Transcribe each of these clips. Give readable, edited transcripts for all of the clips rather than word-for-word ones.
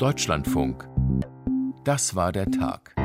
Deutschlandfunk. Das war der Tag.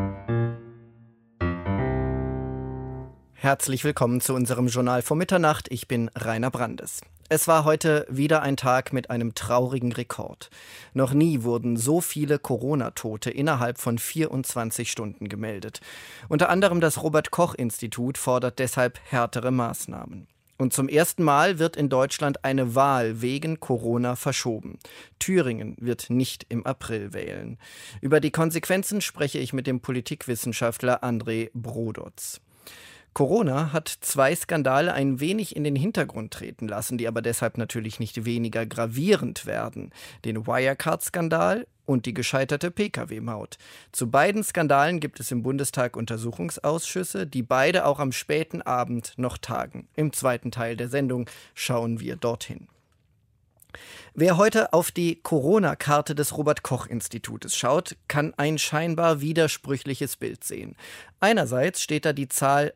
Herzlich willkommen zu unserem Journal vor Mitternacht. Ich bin Rainer Brandes. Es war heute wieder ein Tag mit einem traurigen Rekord. Noch nie wurden so viele Corona-Tote innerhalb von 24 Stunden gemeldet. Unter anderem das Robert-Koch-Institut fordert deshalb härtere Maßnahmen. Und zum ersten Mal wird in Deutschland eine Wahl wegen Corona verschoben. Thüringen wird nicht im April wählen. Über die Konsequenzen spreche ich mit dem Politikwissenschaftler André Brodotz. Corona hat zwei Skandale ein wenig in den Hintergrund treten lassen, die aber deshalb natürlich nicht weniger gravierend werden. Den Wirecard-Skandal und die gescheiterte Pkw-Maut. Zu beiden Skandalen gibt es im Bundestag Untersuchungsausschüsse, die beide auch am späten Abend noch tagen. Im zweiten Teil der Sendung schauen wir dorthin. Wer heute auf die Corona-Karte des Robert-Koch-Institutes schaut, kann ein scheinbar widersprüchliches Bild sehen. Einerseits steht da die Zahl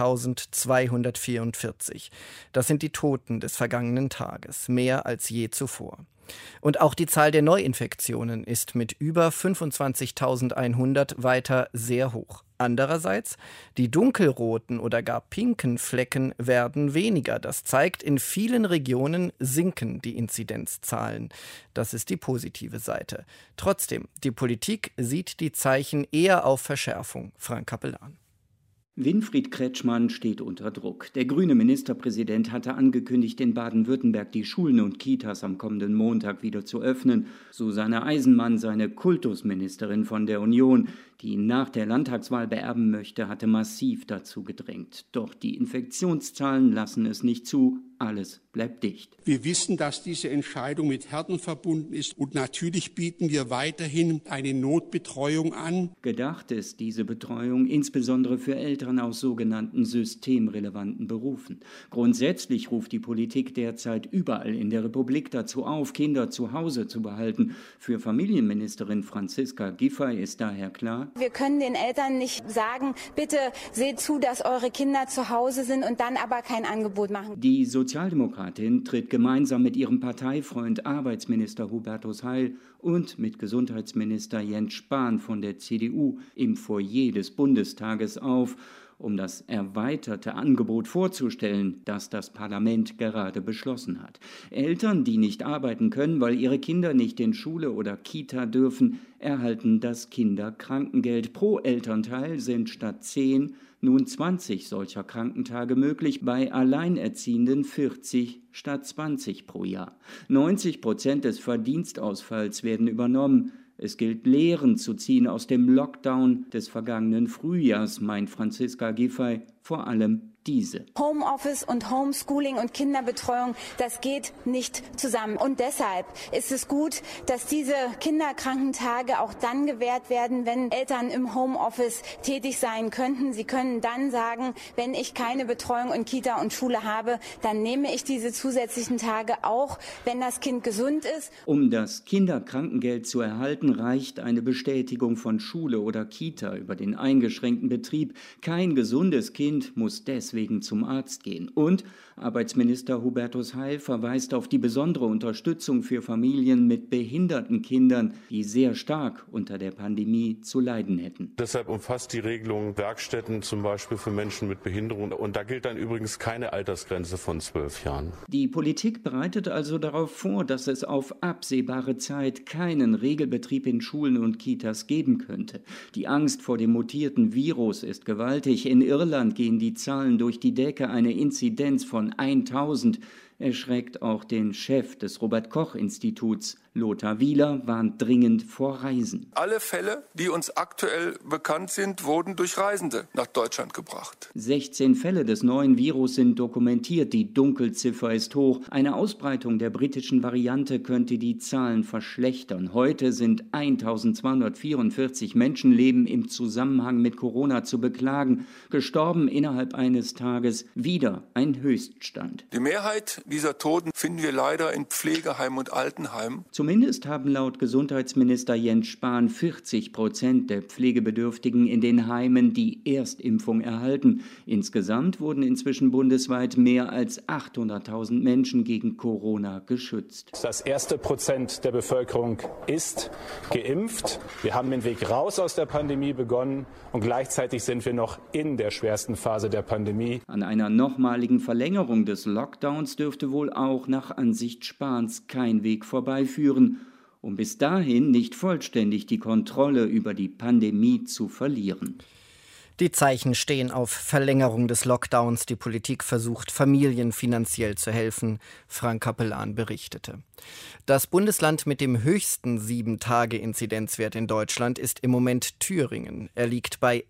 1244. Das sind die Toten des vergangenen Tages, mehr als je zuvor. Und auch die Zahl der Neuinfektionen ist mit über 25.100 weiter sehr hoch. Andererseits, die dunkelroten oder gar pinken Flecken werden weniger. Das zeigt, in vielen Regionen sinken die Inzidenzzahlen. Das ist die positive Seite. Trotzdem, die Politik sieht die Zeichen eher auf Verschärfung. Frank Capellan. Winfried Kretschmann steht unter Druck. Der grüne Ministerpräsident hatte angekündigt, in Baden-Württemberg die Schulen und Kitas am kommenden Montag wieder zu öffnen. Susanne Eisenmann, seine Kultusministerin von der Union, die ihn nach der Landtagswahl beerben möchte, hatte massiv dazu gedrängt. Doch die Infektionszahlen lassen es nicht zu. Alles bleibt dicht. Wir wissen, dass diese Entscheidung mit Härten verbunden ist und natürlich bieten wir weiterhin eine Notbetreuung an. Gedacht ist diese Betreuung insbesondere für Eltern aus sogenannten systemrelevanten Berufen. Grundsätzlich ruft die Politik derzeit überall in der Republik dazu auf, Kinder zu Hause zu behalten. Für Familienministerin Franziska Giffey ist daher klar: Wir können den Eltern nicht sagen, bitte seht zu, dass eure Kinder zu Hause sind und dann aber kein Angebot machen. Die Sozialdemokratin tritt gemeinsam mit ihrem Parteifreund Arbeitsminister Hubertus Heil und mit Gesundheitsminister Jens Spahn von der CDU im Foyer des Bundestages auf, um das erweiterte Angebot vorzustellen, das das Parlament gerade beschlossen hat. Eltern, die nicht arbeiten können, weil ihre Kinder nicht in Schule oder Kita dürfen, erhalten das Kinderkrankengeld. Pro Elternteil sind statt 10 nun 20 solcher Krankentage möglich, bei Alleinerziehenden 40 statt 20 pro Jahr. 90% des Verdienstausfalls werden übernommen. Es gilt, Lehren zu ziehen aus dem Lockdown des vergangenen Frühjahrs, meint Franziska Giffey, vor allem diese. Homeoffice und Homeschooling und Kinderbetreuung, das geht nicht zusammen. Und deshalb ist es gut, dass diese Kinderkrankentage auch dann gewährt werden, wenn Eltern im Homeoffice tätig sein könnten. Sie können dann sagen, wenn ich keine Betreuung in Kita und Schule habe, dann nehme ich diese zusätzlichen Tage auch, wenn das Kind gesund ist. Um das Kinderkrankengeld zu erhalten, reicht eine Bestätigung von Schule oder Kita über den eingeschränkten Betrieb. Kein gesundes Kind muss deswegen zum Arzt gehen. Und Arbeitsminister Hubertus Heil verweist auf die besondere Unterstützung für Familien mit behinderten Kindern, die sehr stark unter der Pandemie zu leiden hätten. Deshalb umfasst die Regelung Werkstätten zum Beispiel für Menschen mit Behinderung. Und da gilt dann übrigens keine Altersgrenze von 12 Jahren. Die Politik bereitet also darauf vor, dass es auf absehbare Zeit keinen Regelbetrieb in Schulen und Kitas geben könnte. Die Angst vor dem mutierten Virus ist gewaltig. In Irland gehen die Zahlen durch die Decke, eine Inzidenz von 1000 erschreckt auch den Chef des Robert-Koch-Instituts. Lothar Wieler warnt dringend vor Reisen. Alle Fälle, die uns aktuell bekannt sind, wurden durch Reisende nach Deutschland gebracht. 16 Fälle des neuen Virus sind dokumentiert. Die Dunkelziffer ist hoch. Eine Ausbreitung der britischen Variante könnte die Zahlen verschlechtern. Heute sind 1244 Menschenleben im Zusammenhang mit Corona zu beklagen. Gestorben innerhalb eines Tages, wieder ein Höchststand. Die Mehrheit dieser Toten finden wir leider in Pflegeheimen und Altenheimen. Zumindest haben laut Gesundheitsminister Jens Spahn 40% der Pflegebedürftigen in den Heimen die Erstimpfung erhalten. Insgesamt wurden inzwischen bundesweit mehr als 800.000 Menschen gegen Corona geschützt. Das erste Prozent der Bevölkerung ist geimpft. Wir haben den Weg raus aus der Pandemie begonnen und gleichzeitig sind wir noch in der schwersten Phase der Pandemie. An einer nochmaligen Verlängerung des Lockdowns dürfte wohl auch nach Ansicht Spahns kein Weg vorbeiführen, um bis dahin nicht vollständig die Kontrolle über die Pandemie zu verlieren. Die Zeichen stehen auf Verlängerung des Lockdowns. Die Politik versucht, Familien finanziell zu helfen. Frank Capellan berichtete. Das Bundesland mit dem höchsten 7-Tage-Inzidenzwert in Deutschland ist im Moment Thüringen. Er liegt bei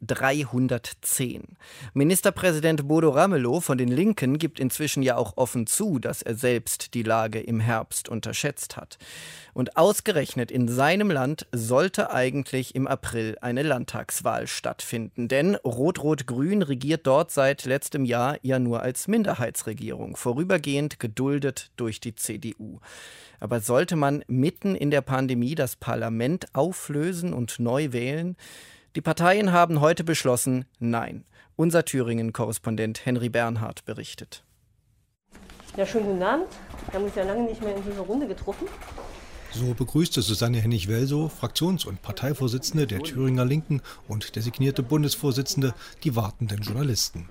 310. Ministerpräsident Bodo Ramelow von den Linken gibt inzwischen ja auch offen zu, dass er selbst die Lage im Herbst unterschätzt hat. Und ausgerechnet in seinem Land sollte eigentlich im April eine Landtagswahl stattfinden. Denn Rot-Rot-Grün regiert dort seit letztem Jahr ja nur als Minderheitsregierung, vorübergehend geduldet durch die CDU. Aber sollte man mitten in der Pandemie das Parlament auflösen und neu wählen? Die Parteien haben heute beschlossen, nein. Unser Thüringen-Korrespondent Henry Bernhard berichtet. Ja, schönen guten Abend. Wir haben uns ja lange nicht mehr in dieser Runde getroffen. So begrüßte Susanne Hennig-Welsow, Fraktions- und Parteivorsitzende der Thüringer Linken und designierte Bundesvorsitzende, die wartenden Journalisten.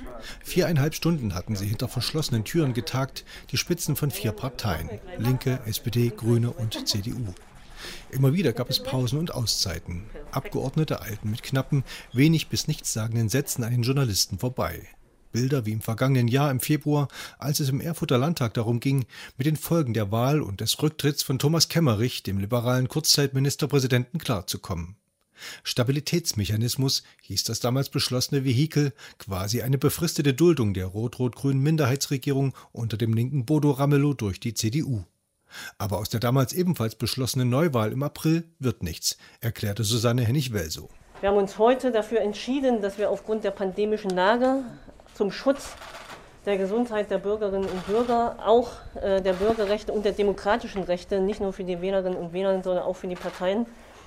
4,5 Stunden hatten sie hinter verschlossenen Türen getagt, die Spitzen von 4 Parteien, Linke, SPD, Grüne und CDU. Immer wieder gab es Pausen und Auszeiten. Abgeordnete eilten mit knappen, wenig bis nichtssagenden Sätzen an den Journalisten vorbei. Bilder wie im vergangenen Jahr im Februar, als es im Erfurter Landtag darum ging, mit den Folgen der Wahl und des Rücktritts von Thomas Kemmerich, dem liberalen Kurzzeitministerpräsidenten, klarzukommen. Stabilitätsmechanismus hieß das damals beschlossene Vehikel, quasi eine befristete Duldung der rot-rot-grünen Minderheitsregierung unter dem linken Bodo Ramelow durch die CDU. Aber aus der damals ebenfalls beschlossenen Neuwahl im April wird nichts, erklärte Susanne Hennig-Welsow. Wir haben uns heute dafür entschieden, dass wir aufgrund der pandemischen Lage zum Schutz der Gesundheit der Bürgerinnen und Bürger, auch der Bürgerrechte und der demokratischen Rechte, nicht nur für die Wählerinnen und Wähler, sondern auch für die Parteien,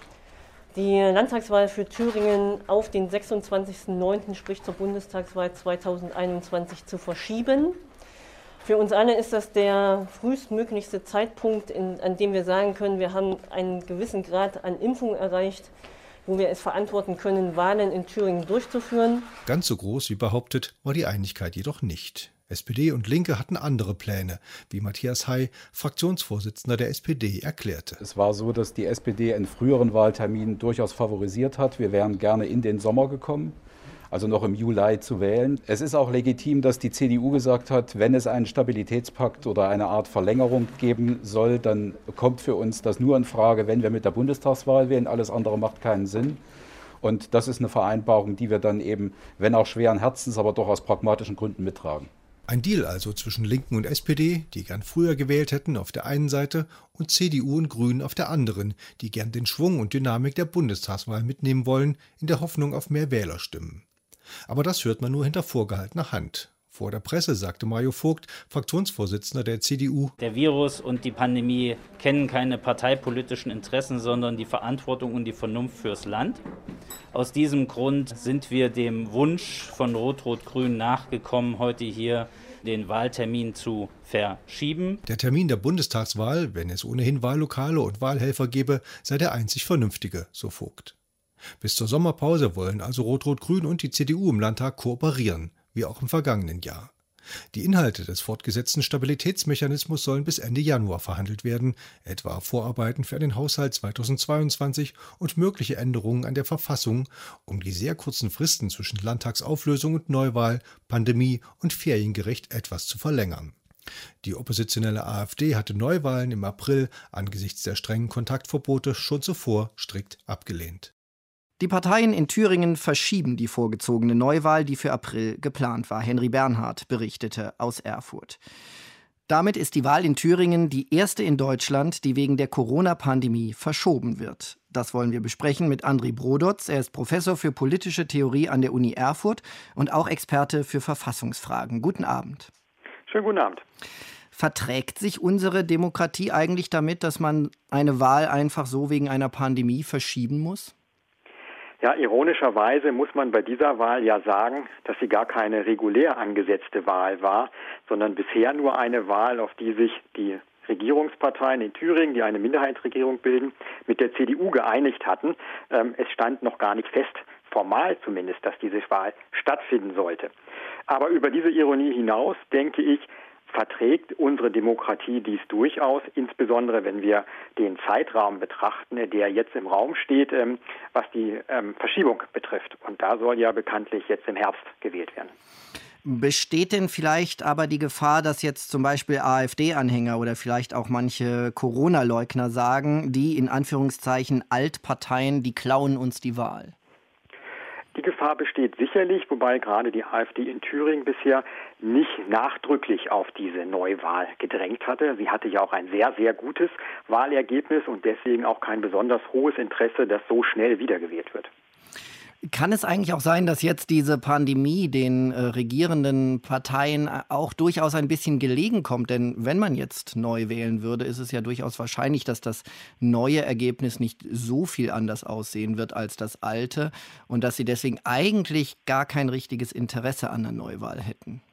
die Landtagswahl für Thüringen auf den 26.09., sprich zur Bundestagswahl 2021, zu verschieben. Für uns alle ist das der frühestmöglichste Zeitpunkt, an dem wir sagen können, wir haben einen gewissen Grad an Impfung erreicht, wo wir es verantworten können, Wahlen in Thüringen durchzuführen. Ganz so groß wie behauptet war die Einigkeit jedoch nicht. SPD und Linke hatten andere Pläne, wie Matthias Hay, Fraktionsvorsitzender der SPD, erklärte. Es war so, dass die SPD einen früheren Wahltermin durchaus favorisiert hat. Wir wären gerne in den Sommer gekommen, also noch im Juli zu wählen. Es ist auch legitim, dass die CDU gesagt hat, wenn es einen Stabilitätspakt oder eine Art Verlängerung geben soll, dann kommt für uns das nur in Frage, wenn wir mit der Bundestagswahl wählen. Alles andere macht keinen Sinn. Und das ist eine Vereinbarung, die wir dann eben, wenn auch schweren Herzens, aber doch aus pragmatischen Gründen mittragen. Ein Deal also zwischen Linken und SPD, die gern früher gewählt hätten, auf der einen Seite, und CDU und Grünen auf der anderen, die gern den Schwung und Dynamik der Bundestagswahl mitnehmen wollen, in der Hoffnung auf mehr Wählerstimmen. Aber das hört man nur hinter vorgehaltener Hand. Vor der Presse sagte Mario Vogt, Fraktionsvorsitzender der CDU: Der Virus und die Pandemie kennen keine parteipolitischen Interessen, sondern die Verantwortung und die Vernunft fürs Land. Aus diesem Grund sind wir dem Wunsch von Rot-Rot-Grün nachgekommen, heute hier den Wahltermin zu verschieben. Der Termin der Bundestagswahl, wenn es ohnehin Wahllokale und Wahlhelfer gäbe, sei der einzig vernünftige, so Vogt. Bis zur Sommerpause wollen also Rot-Rot-Grün und die CDU im Landtag kooperieren, wie auch im vergangenen Jahr. Die Inhalte des fortgesetzten Stabilitätsmechanismus sollen bis Ende Januar verhandelt werden, etwa Vorarbeiten für einen Haushalt 2022 und mögliche Änderungen an der Verfassung, um die sehr kurzen Fristen zwischen Landtagsauflösung und Neuwahl, Pandemie und Feriengericht etwas zu verlängern. Die oppositionelle AfD hatte Neuwahlen im April angesichts der strengen Kontaktverbote schon zuvor strikt abgelehnt. Die Parteien in Thüringen verschieben die vorgezogene Neuwahl, die für April geplant war. Henry Bernhard berichtete aus Erfurt. Damit ist die Wahl in Thüringen die erste in Deutschland, die wegen der Corona-Pandemie verschoben wird. Das wollen wir besprechen mit André Brodotz. Er ist Professor für politische Theorie an der Uni Erfurt und auch Experte für Verfassungsfragen. Guten Abend. Schönen guten Abend. Verträgt sich unsere Demokratie eigentlich damit, dass man eine Wahl einfach so wegen einer Pandemie verschieben muss? Ja, ironischerweise muss man bei dieser Wahl ja sagen, dass sie gar keine regulär angesetzte Wahl war, sondern bisher nur eine Wahl, auf die sich die Regierungsparteien in Thüringen, die eine Minderheitsregierung bilden, mit der CDU geeinigt hatten. Es stand noch gar nicht fest, formal zumindest, dass diese Wahl stattfinden sollte. Aber über diese Ironie hinaus, denke ich, verträgt unsere Demokratie dies durchaus, insbesondere wenn wir den Zeitraum betrachten, der jetzt im Raum steht, was die Verschiebung betrifft. Und da soll ja bekanntlich jetzt im Herbst gewählt werden. Besteht denn vielleicht aber die Gefahr, dass jetzt zum Beispiel AfD-Anhänger oder vielleicht auch manche Corona-Leugner sagen, die in Anführungszeichen Altparteien, die klauen uns die Wahl? Die Gefahr besteht sicherlich, wobei gerade die AfD in Thüringen bisher nicht nachdrücklich auf diese Neuwahl gedrängt hatte. Sie hatte ja auch ein sehr, sehr gutes Wahlergebnis und deswegen auch kein besonders hohes Interesse, dass so schnell wiedergewählt wird. Kann es eigentlich auch sein, dass jetzt diese Pandemie den regierenden Parteien auch durchaus ein bisschen gelegen kommt? Denn wenn man jetzt neu wählen würde, ist es ja durchaus wahrscheinlich, dass das neue Ergebnis nicht so viel anders aussehen wird als das alte und dass sie deswegen eigentlich gar kein richtiges Interesse an der Neuwahl hätten.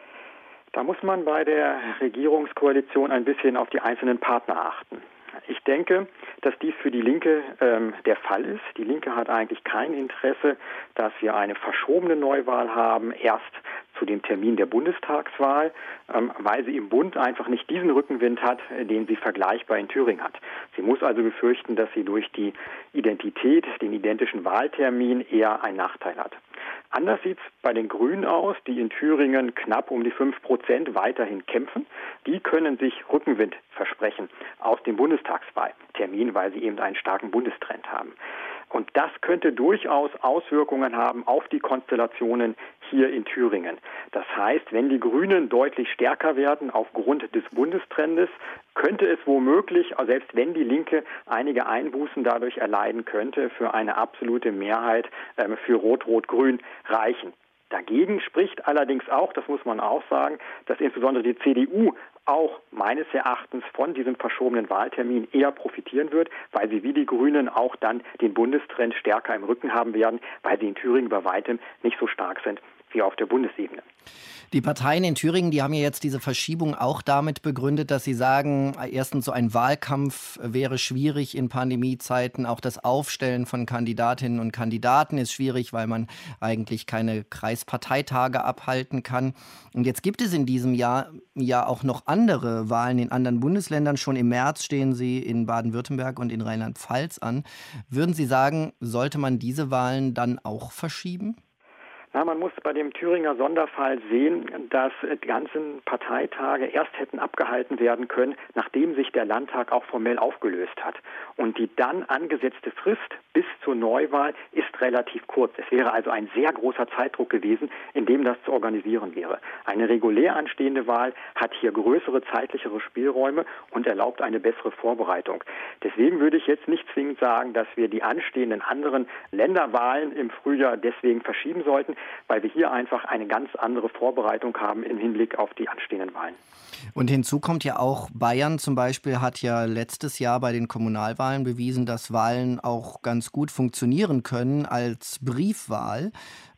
Da muss man bei der Regierungskoalition ein bisschen auf die einzelnen Partner achten. Ich denke, dass dies für die Linke der Fall ist. Die Linke hat eigentlich kein Interesse, dass wir eine verschobene Neuwahl haben, erst zu dem Termin der Bundestagswahl, weil sie im Bund einfach nicht diesen Rückenwind hat, den sie vergleichbar in Thüringen hat. Sie muss also befürchten, dass sie durch die Identität, den identischen Wahltermin eher einen Nachteil hat. Anders sieht es bei den Grünen aus, die in Thüringen knapp um die 5% weiterhin kämpfen. Die können sich Rückenwind versprechen aus dem Bundestagswahltermin, weil sie eben einen starken Bundestrend haben. Und das könnte durchaus Auswirkungen haben auf die Konstellationen hier in Thüringen. Das heißt, wenn die Grünen deutlich stärker werden aufgrund des Bundestrendes, könnte es womöglich, selbst wenn die Linke einige Einbußen dadurch erleiden könnte, für eine absolute Mehrheit für Rot-Rot-Grün reichen. Dagegen spricht allerdings auch, das muss man auch sagen, dass insbesondere die CDU auch meines Erachtens von diesem verschobenen Wahltermin eher profitieren wird, weil sie wie die Grünen auch dann den Bundestrend stärker im Rücken haben werden, weil sie in Thüringen bei weitem nicht so stark sind wie auf der Bundesebene. Die Parteien in Thüringen, die haben ja jetzt diese Verschiebung auch damit begründet, dass sie sagen, erstens so ein Wahlkampf wäre schwierig in Pandemiezeiten, auch das Aufstellen von Kandidatinnen und Kandidaten ist schwierig, weil man eigentlich keine Kreisparteitage abhalten kann. Und jetzt gibt es in diesem Jahr ja auch noch andere Wahlen in anderen Bundesländern. Schon im März stehen sie in Baden-Württemberg und in Rheinland-Pfalz an. Würden Sie sagen, sollte man diese Wahlen dann auch verschieben? Na, man muss bei dem Thüringer Sonderfall sehen, dass die ganzen Parteitage erst hätten abgehalten werden können, nachdem sich der Landtag auch formell aufgelöst hat. Und die dann angesetzte Frist bis zur Neuwahl ist relativ kurz. Es wäre also ein sehr großer Zeitdruck gewesen, in dem das zu organisieren wäre. Eine regulär anstehende Wahl hat hier größere zeitlichere Spielräume und erlaubt eine bessere Vorbereitung. Deswegen würde ich jetzt nicht zwingend sagen, dass wir die anstehenden anderen Länderwahlen im Frühjahr deswegen verschieben sollten, weil wir hier einfach eine ganz andere Vorbereitung haben im Hinblick auf die anstehenden Wahlen. Und hinzu kommt ja auch, Bayern zum Beispiel hat ja letztes Jahr bei den Kommunalwahlen bewiesen, dass Wahlen auch ganz gut funktionieren können als Briefwahl.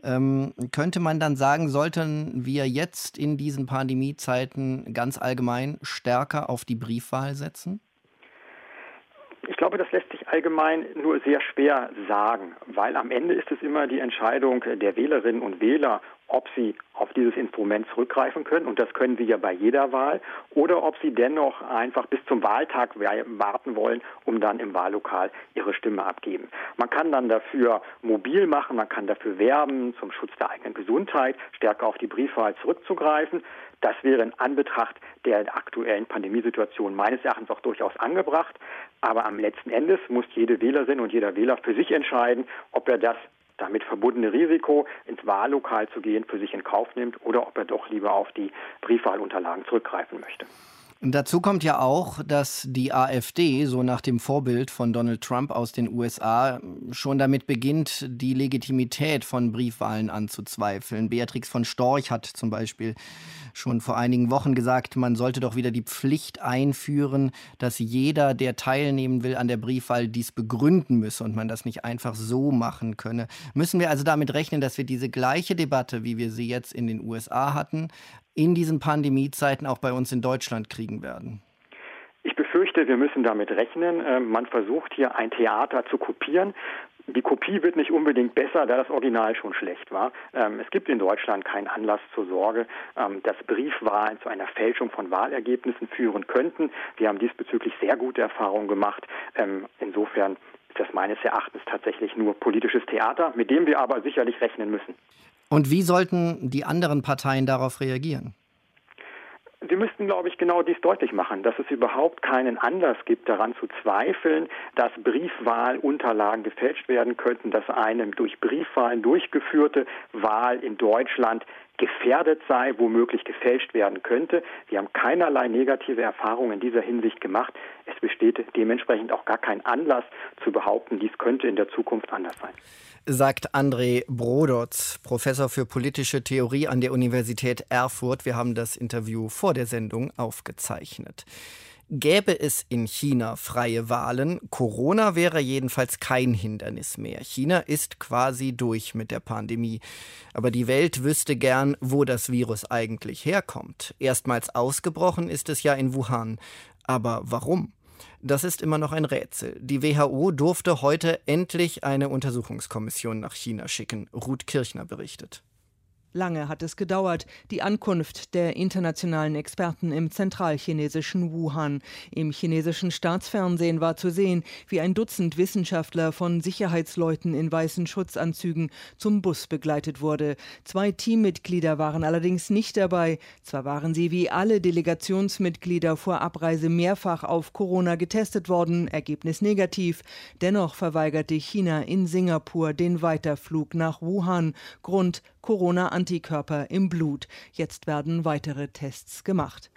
Könnte man dann sagen, sollten wir jetzt in diesen Pandemiezeiten ganz allgemein stärker auf die Briefwahl setzen? Ich glaube, das lässt sich allgemein nur sehr schwer sagen, weil am Ende ist es immer die Entscheidung der Wählerinnen und Wähler, ob sie auf dieses Instrument zurückgreifen können, und das können sie ja bei jeder Wahl, oder ob sie dennoch einfach bis zum Wahltag warten wollen, um dann im Wahllokal ihre Stimme abgeben. Man kann dann dafür mobil machen, man kann dafür werben, zum Schutz der eigenen Gesundheit stärker auf die Briefwahl zurückzugreifen. Das wäre in Anbetracht der aktuellen Pandemiesituation meines Erachtens auch durchaus angebracht. Aber am letzten Endes muss jede Wählerin und jeder Wähler für sich entscheiden, ob er das damit verbundene Risiko, ins Wahllokal zu gehen, für sich in Kauf nimmt oder ob er doch lieber auf die Briefwahlunterlagen zurückgreifen möchte. Und dazu kommt ja auch, dass die AfD, so nach dem Vorbild von Donald Trump aus den USA, schon damit beginnt, die Legitimität von Briefwahlen anzuzweifeln. Beatrix von Storch hat zum Beispiel schon vor einigen Wochen gesagt, man sollte doch wieder die Pflicht einführen, dass jeder, der teilnehmen will an der Briefwahl, dies begründen müsse und man das nicht einfach so machen könne. Müssen wir also damit rechnen, dass wir diese gleiche Debatte, wie wir sie jetzt in den USA hatten, in diesen Pandemiezeiten auch bei uns in Deutschland kriegen werden? Ich befürchte, wir müssen damit rechnen. Man versucht hier ein Theater zu kopieren. Die Kopie wird nicht unbedingt besser, da das Original schon schlecht war. Es gibt in Deutschland keinen Anlass zur Sorge, dass Briefwahlen zu einer Fälschung von Wahlergebnissen führen könnten. Wir haben diesbezüglich sehr gute Erfahrungen gemacht. Insofern ist das meines Erachtens tatsächlich nur politisches Theater, mit dem wir aber sicherlich rechnen müssen. Und wie sollten die anderen Parteien darauf reagieren? Sie müssten, glaube ich, genau dies deutlich machen, dass es überhaupt keinen Anlass gibt, daran zu zweifeln, dass Briefwahlunterlagen gefälscht werden könnten, dass eine durch Briefwahlen durchgeführte Wahl in Deutschland gefährdet sei, womöglich gefälscht werden könnte. Wir haben keinerlei negative Erfahrungen in dieser Hinsicht gemacht. Es besteht dementsprechend auch gar kein Anlass zu behaupten, dies könnte in der Zukunft anders sein. Sagt André Brodotz, Professor für politische Theorie an der Universität Erfurt. Wir haben das Interview vor der Sendung aufgezeichnet. Gäbe es in China freie Wahlen, Corona wäre jedenfalls kein Hindernis mehr. China ist quasi durch mit der Pandemie. Aber die Welt wüsste gern, wo das Virus eigentlich herkommt. Erstmals ausgebrochen ist es ja in Wuhan. Aber warum? Das ist immer noch ein Rätsel. Die WHO durfte heute endlich eine Untersuchungskommission nach China schicken. Ruth Kirchner berichtet. Lange hat es gedauert, die Ankunft der internationalen Experten im zentralchinesischen Wuhan. Im chinesischen Staatsfernsehen war zu sehen, wie ein Dutzend Wissenschaftler von Sicherheitsleuten in weißen Schutzanzügen zum Bus begleitet wurde. 2 Teammitglieder waren allerdings nicht dabei. Zwar waren sie wie alle Delegationsmitglieder vor Abreise mehrfach auf Corona getestet worden, Ergebnis negativ. Dennoch verweigerte China in Singapur den Weiterflug nach Wuhan. Grund: Corona-Antikörper im Blut. Jetzt werden weitere Tests gemacht.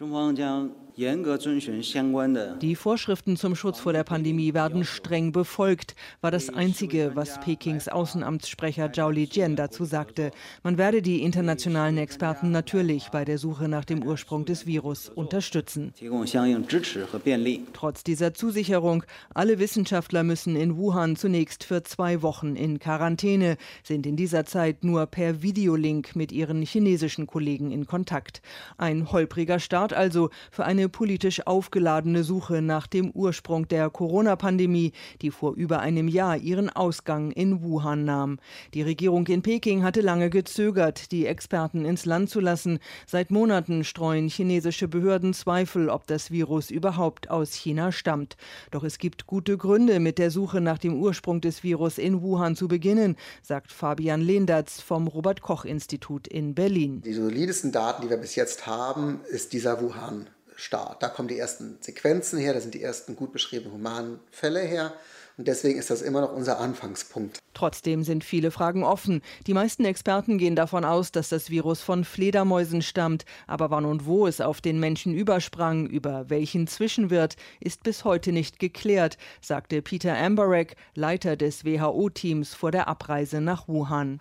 Die Vorschriften zum Schutz vor der Pandemie werden streng befolgt, war das Einzige, was Pekings Außenamtssprecher Zhao Lijian dazu sagte. Man werde die internationalen Experten natürlich bei der Suche nach dem Ursprung des Virus unterstützen. Trotz dieser Zusicherung, alle Wissenschaftler müssen in Wuhan zunächst für 2 Wochen in Quarantäne, sind in dieser Zeit nur per Videolink mit ihren chinesischen Kollegen in Kontakt. Ein holpriger Start also für eine politisch aufgeladene Suche nach dem Ursprung der Corona-Pandemie, die vor über einem Jahr ihren Ausgang in Wuhan nahm. Die Regierung in Peking hatte lange gezögert, die Experten ins Land zu lassen. Seit Monaten streuen chinesische Behörden Zweifel, ob das Virus überhaupt aus China stammt. Doch es gibt gute Gründe, mit der Suche nach dem Ursprung des Virus in Wuhan zu beginnen, sagt Fabian Lehndatz vom Robert-Koch-Institut in Berlin. Die solidesten Daten, die wir bis jetzt haben, ist dieser Wuhan-Start. Da kommen die ersten Sequenzen her, da sind die ersten gut beschriebenen humanen Fälle her. Und deswegen ist das immer noch unser Anfangspunkt. Trotzdem sind viele Fragen offen. Die meisten Experten gehen davon aus, dass das Virus von Fledermäusen stammt. Aber wann und wo es auf den Menschen übersprang, über welchen Zwischenwirt, ist bis heute nicht geklärt, sagte Peter Ambarek, Leiter des WHO-Teams vor der Abreise nach Wuhan.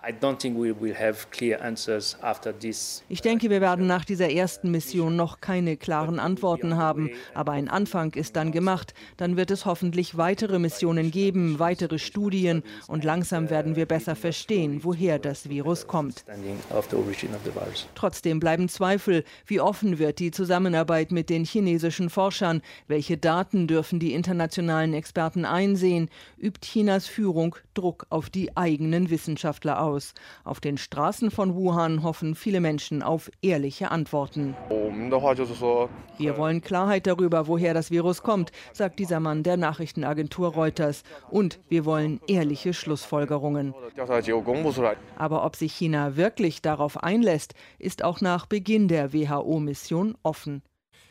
Ich denke, wir werden nach dieser ersten Mission noch keine klaren Antworten haben. Aber ein Anfang ist dann gemacht. Dann wird es hoffentlich weitere Missionen geben, weitere Studien, und langsam werden wir besser verstehen, woher das Virus kommt. Trotzdem bleiben Zweifel. Wie offen wird die Zusammenarbeit mit den chinesischen Forschern? Welche Daten dürfen die internationalen Experten einsehen? Übt Chinas Führung Druck auf die eigenen Wissenschaftler aus? Auf den Straßen von Wuhan hoffen viele Menschen auf ehrliche Antworten. Wir wollen Klarheit darüber, woher das Virus kommt, sagt dieser Mann der Nachrichtenagentur Reuters. Und wir wollen ehrliche Schlussfolgerungen. Aber ob sich China wirklich darauf einlässt, ist auch nach Beginn der WHO-Mission offen.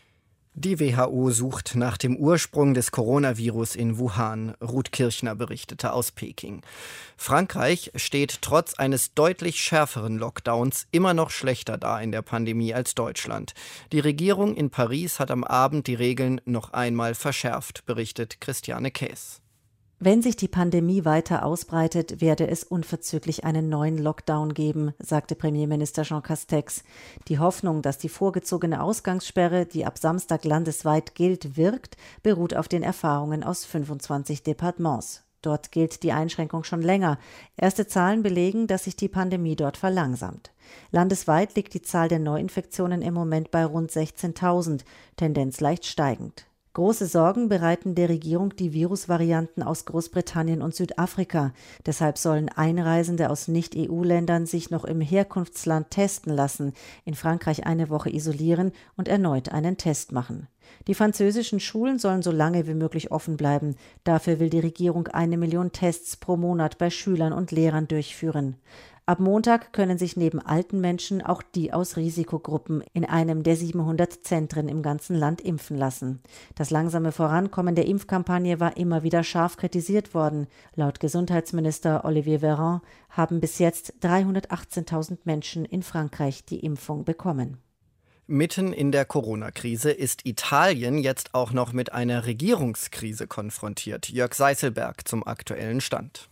Die WHO sucht nach dem Ursprung des Coronavirus in Wuhan. Ruth Kirchner berichtete aus Peking. Frankreich steht trotz eines deutlich schärferen Lockdowns immer noch schlechter da in der Pandemie als Deutschland. Die Regierung in Paris hat am Abend die Regeln noch einmal verschärft, berichtet Christiane Käs. Wenn sich die Pandemie weiter ausbreitet, werde es unverzüglich einen neuen Lockdown geben, sagte Premierminister Jean Castex. Die Hoffnung, dass die vorgezogene Ausgangssperre, die ab Samstag landesweit gilt, wirkt, beruht auf den Erfahrungen aus 25 Departements. Dort gilt die Einschränkung schon länger. Erste Zahlen belegen, dass sich die Pandemie dort verlangsamt. Landesweit liegt die Zahl der Neuinfektionen im Moment bei rund 16.000, Tendenz leicht steigend. Große Sorgen bereiten der Regierung die Virusvarianten aus Großbritannien und Südafrika. Deshalb sollen Einreisende aus Nicht-EU-Ländern sich noch im Herkunftsland testen lassen, in Frankreich eine Woche isolieren und erneut einen Test machen. Die französischen Schulen sollen so lange wie möglich offen bleiben. Dafür will die Regierung 1 Million Tests pro Monat bei Schülern und Lehrern durchführen. Ab Montag können sich neben alten Menschen auch die aus Risikogruppen in einem der 700 Zentren im ganzen Land impfen lassen. Das langsame Vorankommen der Impfkampagne war immer wieder scharf kritisiert worden. Laut Gesundheitsminister Olivier Véran haben bis jetzt 318.000 Menschen in Frankreich die Impfung bekommen. Mitten in der Corona-Krise ist Italien jetzt auch noch mit einer Regierungskrise konfrontiert. Jörg Seißelberg zum aktuellen Stand.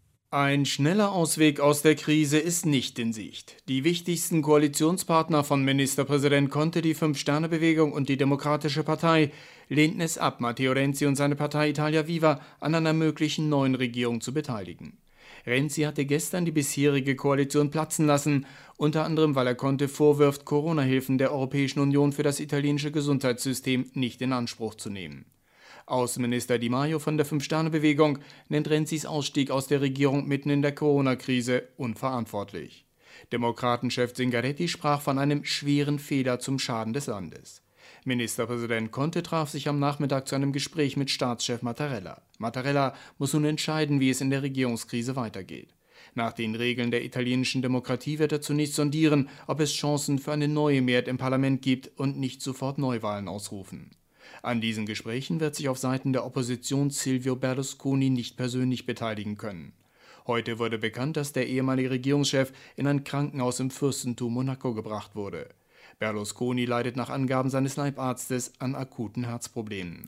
Ein schneller Ausweg aus der Krise ist nicht in Sicht. Die wichtigsten Koalitionspartner von Ministerpräsident Conte, die Fünf-Sterne-Bewegung und die Demokratische Partei, lehnten es ab, Matteo Renzi und seine Partei Italia Viva an einer möglichen neuen Regierung zu beteiligen. Renzi hatte gestern die bisherige Koalition platzen lassen, unter anderem weil er Conte vorwirft, Corona-Hilfen der Europäischen Union für das italienische Gesundheitssystem nicht in Anspruch zu nehmen. Außenminister Di Maio von der Fünf-Sterne-Bewegung nennt Renzis Ausstieg aus der Regierung mitten in der Corona-Krise unverantwortlich. Demokratenchef Zingaretti sprach von einem schweren Fehler zum Schaden des Landes. Ministerpräsident Conte traf sich am Nachmittag zu einem Gespräch mit Staatschef Mattarella. Mattarella muss nun entscheiden, wie es in der Regierungskrise weitergeht. Nach den Regeln der italienischen Demokratie wird er zunächst sondieren, ob es Chancen für eine neue Mehrheit im Parlament gibt und nicht sofort Neuwahlen ausrufen. An diesen Gesprächen wird sich auf Seiten der Opposition Silvio Berlusconi nicht persönlich beteiligen können. Heute wurde bekannt, dass der ehemalige Regierungschef in ein Krankenhaus im Fürstentum Monaco gebracht wurde. Berlusconi leidet nach Angaben seines Leibarztes an akuten Herzproblemen.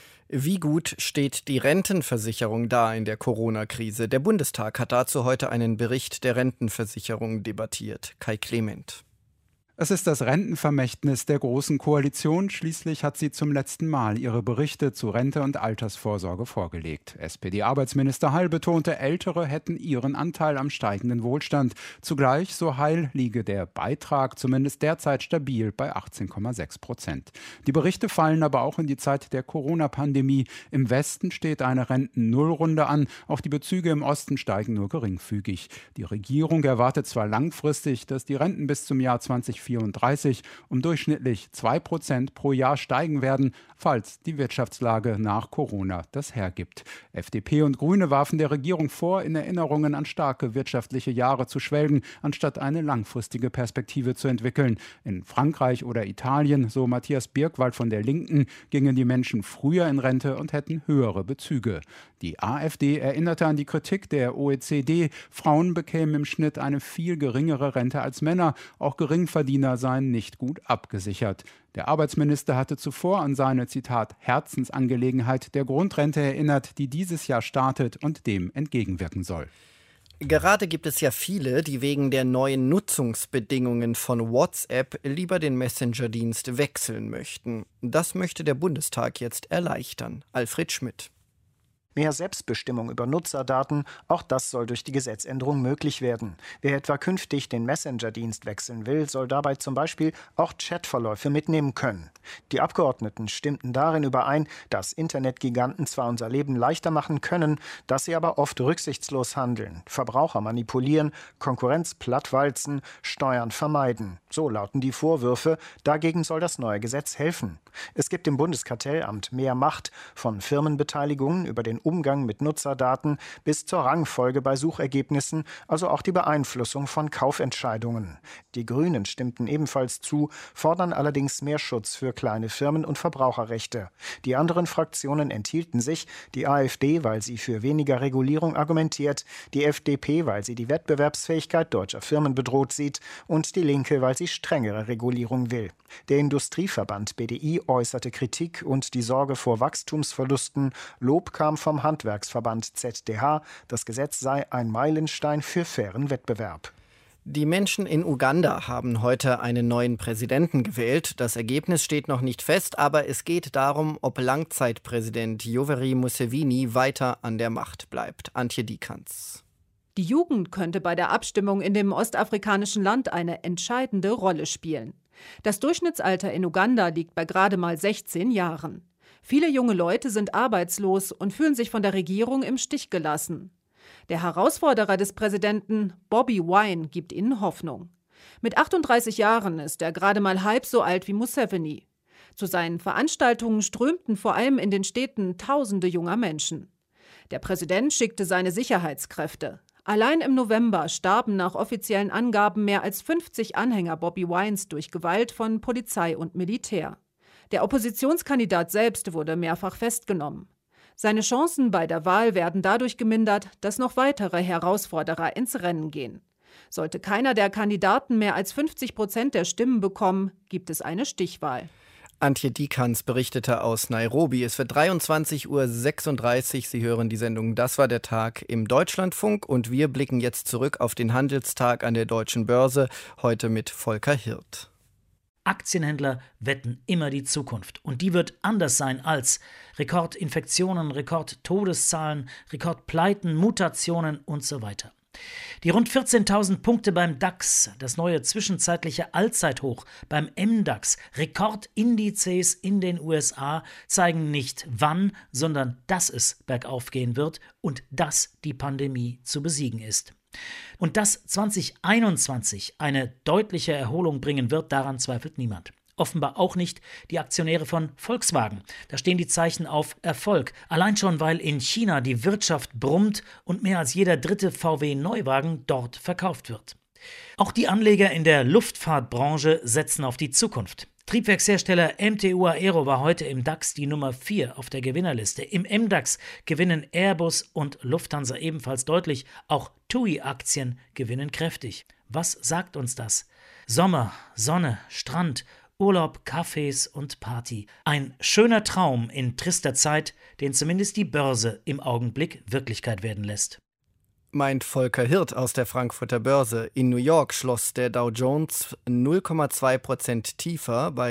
Wie gut steht die Rentenversicherung da in der Corona-Krise? Der Bundestag hat dazu heute einen Bericht der Rentenversicherung debattiert. Kai Clement. Es ist das Rentenvermächtnis der Großen Koalition. Schließlich hat sie zum letzten Mal ihre Berichte zu Rente und Altersvorsorge vorgelegt. SPD-Arbeitsminister Heil betonte, Ältere hätten ihren Anteil am steigenden Wohlstand. Zugleich, so Heil, liege der Beitrag zumindest derzeit stabil bei 18,6%. Die Berichte fallen aber auch in die Zeit der Corona-Pandemie. Im Westen steht eine Renten-Null-Runde an. Auch die Bezüge im Osten steigen nur geringfügig. Die Regierung erwartet zwar langfristig, dass die Renten bis zum Jahr 2034 um durchschnittlich 2% pro Jahr steigen werden, falls die Wirtschaftslage nach Corona das hergibt. FDP und Grüne warfen der Regierung vor, in Erinnerungen an starke wirtschaftliche Jahre zu schwelgen, anstatt eine langfristige Perspektive zu entwickeln. In Frankreich oder Italien, so Matthias Birkwald von der Linken, gingen die Menschen früher in Rente und hätten höhere Bezüge. Die AfD erinnerte an die Kritik der OECD, Frauen bekämen im Schnitt eine viel geringere Rente als Männer, auch Geringverdiener seien nicht gut abgesichert. Der Arbeitsminister hatte zuvor an seine, Zitat, Herzensangelegenheit der Grundrente erinnert, die dieses Jahr startet und dem entgegenwirken soll. Gerade gibt es ja viele, die wegen der neuen Nutzungsbedingungen von WhatsApp lieber den Messenger-Dienst wechseln möchten. Das möchte der Bundestag jetzt erleichtern. Alfred Schmidt. Mehr Selbstbestimmung über Nutzerdaten, auch das soll durch die Gesetzänderung möglich werden. Wer etwa künftig den Messenger-Dienst wechseln will, soll dabei zum Beispiel auch Chatverläufe mitnehmen können. Die Abgeordneten stimmten darin überein, dass Internetgiganten zwar unser Leben leichter machen können, dass sie aber oft rücksichtslos handeln, Verbraucher manipulieren, Konkurrenz plattwalzen, Steuern vermeiden. So lauten die Vorwürfe. Dagegen soll das neue Gesetz helfen. Es gibt dem Bundeskartellamt mehr Macht, von Firmenbeteiligungen über den Umgang mit Nutzerdaten bis zur Rangfolge bei Suchergebnissen, also auch die Beeinflussung von Kaufentscheidungen. Die Grünen stimmten ebenfalls zu, fordern allerdings mehr Schutz für kleine Firmen und Verbraucherrechte. Die anderen Fraktionen enthielten sich, die AfD, weil sie für weniger Regulierung argumentiert, die FDP, weil sie die Wettbewerbsfähigkeit deutscher Firmen bedroht sieht und die Linke, weil sie strengere Regulierung will. Der Industrieverband BDI äußerte Kritik und die Sorge vor Wachstumsverlusten. Lob kam vom Handwerksverband ZDH. Das Gesetz sei ein Meilenstein für fairen Wettbewerb. Die Menschen in Uganda haben heute einen neuen Präsidenten gewählt. Das Ergebnis steht noch nicht fest, aber es geht darum, ob Langzeitpräsident Yoweri Museveni weiter an der Macht bleibt. Antje Diekanz. Die Jugend könnte bei der Abstimmung in dem ostafrikanischen Land eine entscheidende Rolle spielen. Das Durchschnittsalter in Uganda liegt bei gerade mal 16 Jahren. Viele junge Leute sind arbeitslos und fühlen sich von der Regierung im Stich gelassen. Der Herausforderer des Präsidenten, Bobi Wine, gibt ihnen Hoffnung. Mit 38 Jahren ist er gerade mal halb so alt wie Museveni. Zu seinen Veranstaltungen strömten vor allem in den Städten Tausende junger Menschen. Der Präsident schickte seine Sicherheitskräfte. Allein im November starben nach offiziellen Angaben mehr als 50 Anhänger Bobi Wines durch Gewalt von Polizei und Militär. Der Oppositionskandidat selbst wurde mehrfach festgenommen. Seine Chancen bei der Wahl werden dadurch gemindert, dass noch weitere Herausforderer ins Rennen gehen. Sollte keiner der Kandidaten mehr als 50% der Stimmen bekommen, gibt es eine Stichwahl. Antje Diekanz berichtete aus Nairobi. Es wird 23:36 Uhr. Sie hören die Sendung Das war der Tag im Deutschlandfunk und wir blicken jetzt zurück auf den Handelstag an der Deutschen Börse, heute mit Volker Hirt. Aktienhändler wetten immer die Zukunft. Und die wird anders sein als Rekordinfektionen, Rekordtodeszahlen, Rekordpleiten, Mutationen und so weiter. Die rund 14.000 Punkte beim DAX, das neue zwischenzeitliche Allzeithoch beim MDAX, Rekordindizes in den USA zeigen nicht wann, sondern dass es bergauf gehen wird und dass die Pandemie zu besiegen ist. Und dass 2021 eine deutliche Erholung bringen wird, daran zweifelt niemand. Offenbar auch nicht die Aktionäre von Volkswagen. Da stehen die Zeichen auf Erfolg. Allein schon, weil in China die Wirtschaft brummt und mehr als jeder dritte VW-Neuwagen dort verkauft wird. Auch die Anleger in der Luftfahrtbranche setzen auf die Zukunft. Triebwerkshersteller MTU Aero war heute im DAX die Nummer 4 auf der Gewinnerliste. Im MDAX gewinnen Airbus und Lufthansa ebenfalls deutlich. Auch TUI-Aktien gewinnen kräftig. Was sagt uns das? Sommer, Sonne, Strand, Urlaub, Cafés und Party. Ein schöner Traum in trister Zeit, den zumindest die Börse im Augenblick Wirklichkeit werden lässt. Meint Volker Hirt aus der Frankfurter Börse. In New York schloss der Dow Jones 0,2% tiefer bei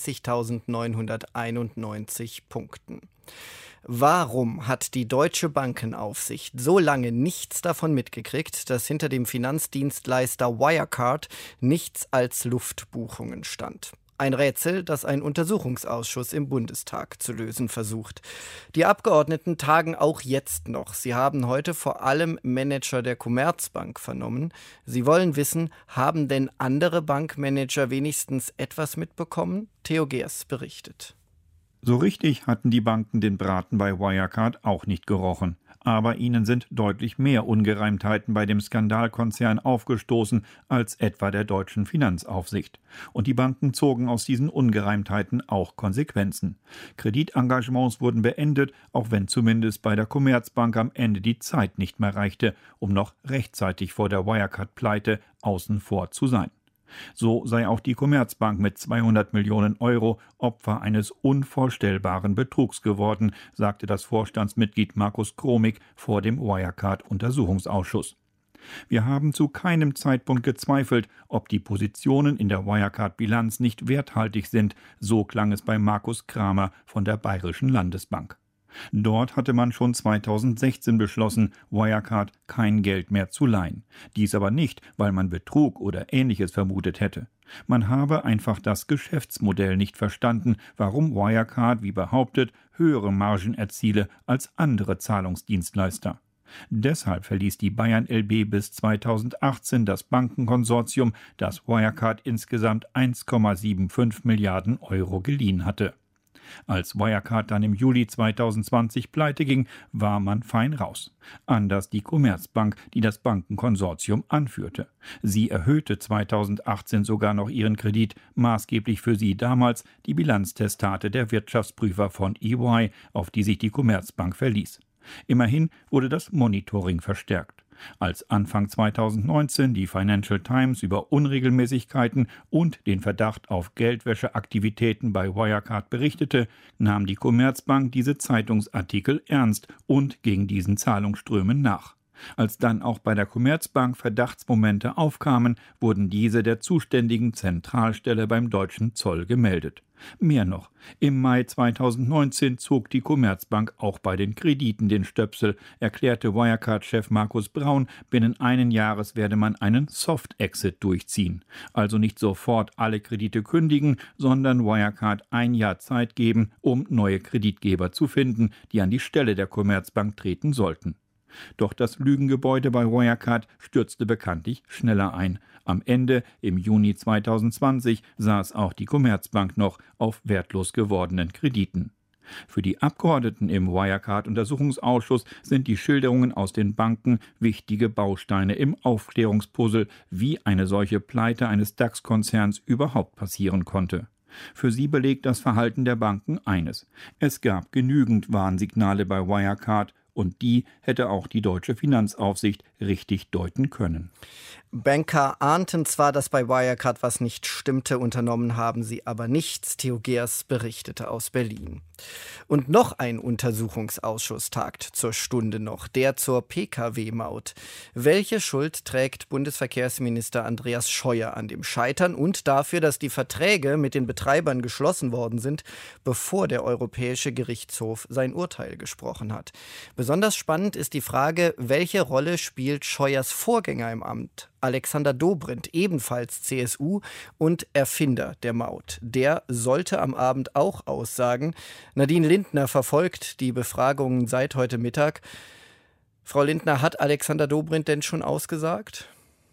30.991 Punkten. Warum hat die Deutsche Bankenaufsicht so lange nichts davon mitgekriegt, dass hinter dem Finanzdienstleister Wirecard nichts als Luftbuchungen stand? Ein Rätsel, das ein Untersuchungsausschuss im Bundestag zu lösen versucht. Die Abgeordneten tagen auch jetzt noch. Sie haben heute vor allem Manager der Commerzbank vernommen. Sie wollen wissen, haben denn andere Bankmanager wenigstens etwas mitbekommen? Theo Geers berichtet. So richtig hatten die Banken den Braten bei Wirecard auch nicht gerochen. Aber ihnen sind deutlich mehr Ungereimtheiten bei dem Skandalkonzern aufgestoßen als etwa der deutschen Finanzaufsicht. Und die Banken zogen aus diesen Ungereimtheiten auch Konsequenzen. Kreditengagements wurden beendet, auch wenn zumindest bei der Commerzbank am Ende die Zeit nicht mehr reichte, um noch rechtzeitig vor der Wirecard-Pleite außen vor zu sein. So sei auch die Commerzbank mit 200 Millionen Euro Opfer eines unvorstellbaren Betrugs geworden, sagte das Vorstandsmitglied Markus Kromig vor dem Wirecard-Untersuchungsausschuss. Wir haben zu keinem Zeitpunkt gezweifelt, ob die Positionen in der Wirecard-Bilanz nicht werthaltig sind, so klang es bei Markus Kramer von der Bayerischen Landesbank. Dort hatte man schon 2016 beschlossen, Wirecard kein Geld mehr zu leihen. Dies aber nicht, weil man Betrug oder Ähnliches vermutet hätte. Man habe einfach das Geschäftsmodell nicht verstanden, warum Wirecard, wie behauptet, höhere Margen erziele als andere Zahlungsdienstleister. Deshalb verließ die Bayern LB bis 2018 das Bankenkonsortium, das Wirecard insgesamt 1,75 Milliarden Euro geliehen hatte. Als Wirecard dann im Juli 2020 pleite ging, war man fein raus. Anders die Commerzbank, die das Bankenkonsortium anführte. Sie erhöhte 2018 sogar noch ihren Kredit, maßgeblich für sie damals die Bilanztestate der Wirtschaftsprüfer von EY, auf die sich die Commerzbank verließ. Immerhin wurde das Monitoring verstärkt. Als Anfang 2019 die Financial Times über Unregelmäßigkeiten und den Verdacht auf Geldwäscheaktivitäten bei Wirecard berichtete, nahm die Commerzbank diese Zeitungsartikel ernst und ging diesen Zahlungsströmen nach. Als dann auch bei der Commerzbank Verdachtsmomente aufkamen, wurden diese der zuständigen Zentralstelle beim deutschen Zoll gemeldet. Mehr noch, im Mai 2019 zog die Commerzbank auch bei den Krediten den Stöpsel, erklärte Wirecard-Chef Markus Braun, binnen eines Jahres werde man einen Soft-Exit durchziehen. Also nicht sofort alle Kredite kündigen, sondern Wirecard ein Jahr Zeit geben, um neue Kreditgeber zu finden, die an die Stelle der Commerzbank treten sollten. Doch das Lügengebäude bei Wirecard stürzte bekanntlich schneller ein. Am Ende, im Juni 2020, saß auch die Commerzbank noch auf wertlos gewordenen Krediten. Für die Abgeordneten im Wirecard-Untersuchungsausschuss sind die Schilderungen aus den Banken wichtige Bausteine im Aufklärungspuzzle, wie eine solche Pleite eines DAX-Konzerns überhaupt passieren konnte. Für sie belegt das Verhalten der Banken eines: Es gab genügend Warnsignale bei Wirecard, und die hätte auch die deutsche Finanzaufsicht richtig deuten können. Banker ahnten zwar, dass bei Wirecard was nicht stimmte, unternommen haben sie aber nichts. Theo Geers berichtete aus Berlin. Und noch ein Untersuchungsausschuss tagt zur Stunde noch, der zur Pkw-Maut. Welche Schuld trägt Bundesverkehrsminister Andreas Scheuer an dem Scheitern und dafür, dass die Verträge mit den Betreibern geschlossen worden sind, bevor der Europäische Gerichtshof sein Urteil gesprochen hat? Besonders spannend ist die Frage, welche Rolle spielt Scheuers Vorgänger im Amt, Alexander Dobrindt, ebenfalls CSU und Erfinder der Maut. Der sollte am Abend auch aussagen. Nadine Lindner verfolgt die Befragungen seit heute Mittag. Frau Lindner, hat Alexander Dobrindt denn schon ausgesagt?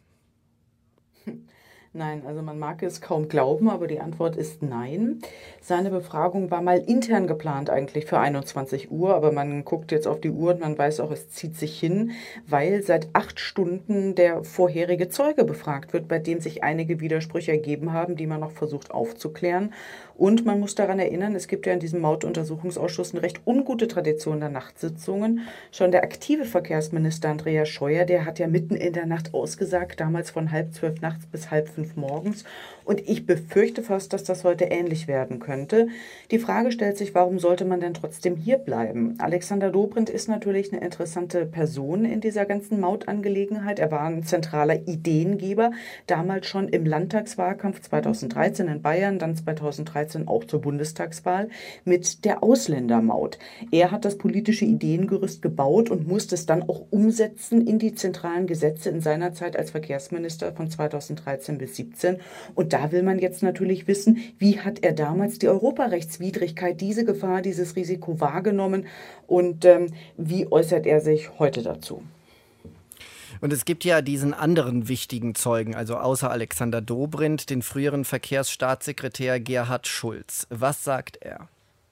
Nein, also man mag es kaum glauben, aber die Antwort ist nein. Seine Befragung war mal intern geplant eigentlich für 21 Uhr, aber man guckt jetzt auf die Uhr und man weiß auch, es zieht sich hin, weil seit 8 Stunden der vorherige Zeuge befragt wird, bei dem sich einige Widersprüche ergeben haben, die man noch versucht aufzuklären. Und man muss daran erinnern, es gibt ja in diesem Mautuntersuchungsausschuss eine recht ungute Tradition der Nachtsitzungen. Schon der aktive Verkehrsminister Andreas Scheuer, der hat ja mitten in der Nacht ausgesagt, damals von 23:30 nachts bis 4:30 morgens. Und ich befürchte fast, dass das heute ähnlich werden könnte. Die Frage stellt sich, warum sollte man denn trotzdem hier bleiben? Alexander Dobrindt ist natürlich eine interessante Person in dieser ganzen Mautangelegenheit. Er war ein zentraler Ideengeber, damals schon im Landtagswahlkampf 2013 in Bayern, dann 2013 auch zur Bundestagswahl mit der Ausländermaut. Er hat das politische Ideengerüst gebaut und musste es dann auch umsetzen in die zentralen Gesetze in seiner Zeit als Verkehrsminister von 2013 bis 2017. Und da will man jetzt natürlich wissen, wie hat er damals die Europarechtswidrigkeit, diese Gefahr, dieses Risiko wahrgenommen und wie äußert er sich heute dazu? Und es gibt ja diesen anderen wichtigen Zeugen, also außer Alexander Dobrindt, den früheren Verkehrsstaatssekretär Gerhard Schulz. Was sagt er?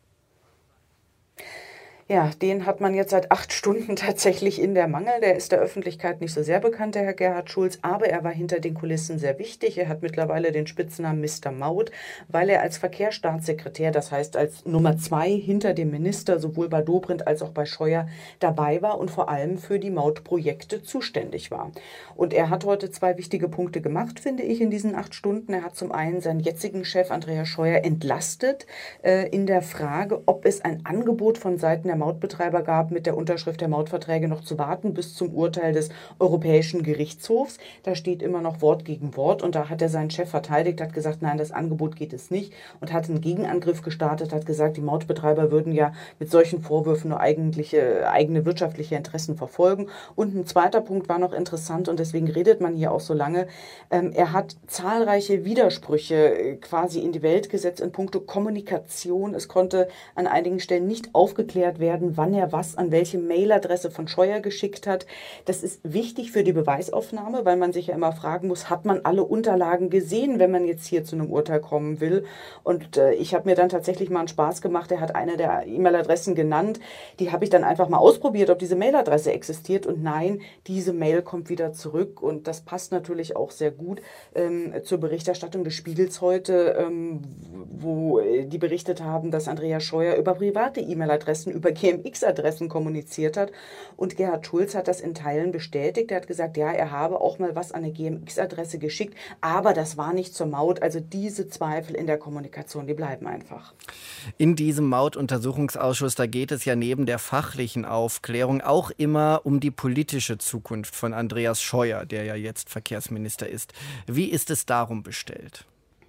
Ja, den hat man jetzt seit 8 Stunden tatsächlich in der Mangel. Der ist der Öffentlichkeit nicht so sehr bekannt, der Herr Gerhard Schulz, aber er war hinter den Kulissen sehr wichtig. Er hat mittlerweile den Spitznamen Mr. Maut, weil er als Verkehrsstaatssekretär, das heißt als Nummer 2 hinter dem Minister, sowohl bei Dobrindt als auch bei Scheuer dabei war und vor allem für die Mautprojekte zuständig war. Und er hat heute 2 wichtige Punkte gemacht, finde ich, in diesen 8 Stunden. Er hat zum einen seinen jetzigen Chef Andreas Scheuer entlastet in der Frage, ob es ein Angebot von Seiten der Mautbetreiber gab, mit der Unterschrift der Mautverträge noch zu warten bis zum Urteil des Europäischen Gerichtshofs. Da steht immer noch Wort gegen Wort und da hat er seinen Chef verteidigt, hat gesagt, nein, das Angebot geht es nicht und hat einen Gegenangriff gestartet, hat gesagt, die Mautbetreiber würden ja mit solchen Vorwürfen nur eigene wirtschaftliche Interessen verfolgen. Und ein zweiter Punkt war noch interessant und deswegen redet man hier auch so lange. Er hat zahlreiche Widersprüche quasi in die Welt gesetzt in puncto Kommunikation. Es konnte an einigen Stellen nicht aufgeklärt werden, werden, wann er was an welche Mailadresse von Scheuer geschickt hat. Das ist wichtig für die Beweisaufnahme, weil man sich ja immer fragen muss, hat man alle Unterlagen gesehen, wenn man jetzt hier zu einem Urteil kommen will? Und ich habe mir dann tatsächlich mal einen Spaß gemacht. Er hat eine der E-Mail-Adressen genannt. Die habe ich dann einfach mal ausprobiert, ob diese Mailadresse existiert. Und nein, diese Mail kommt wieder zurück. Und das passt natürlich auch sehr gut zur Berichterstattung des Spiegels heute, wo die berichtet haben, dass Andreas Scheuer über private E-Mail-Adressen, über GMX-Adressen kommuniziert hat. Und Gerhard Schulz hat das in Teilen bestätigt. Er hat gesagt, ja, er habe auch mal was an eine GMX-Adresse geschickt, aber das war nicht zur Maut. Also diese Zweifel in der Kommunikation, die bleiben einfach. In diesem Mautuntersuchungsausschuss, da geht es ja neben der fachlichen Aufklärung auch immer um die politische Zukunft von Andreas Scheuer, der ja jetzt Verkehrsminister ist. Wie ist es darum bestellt?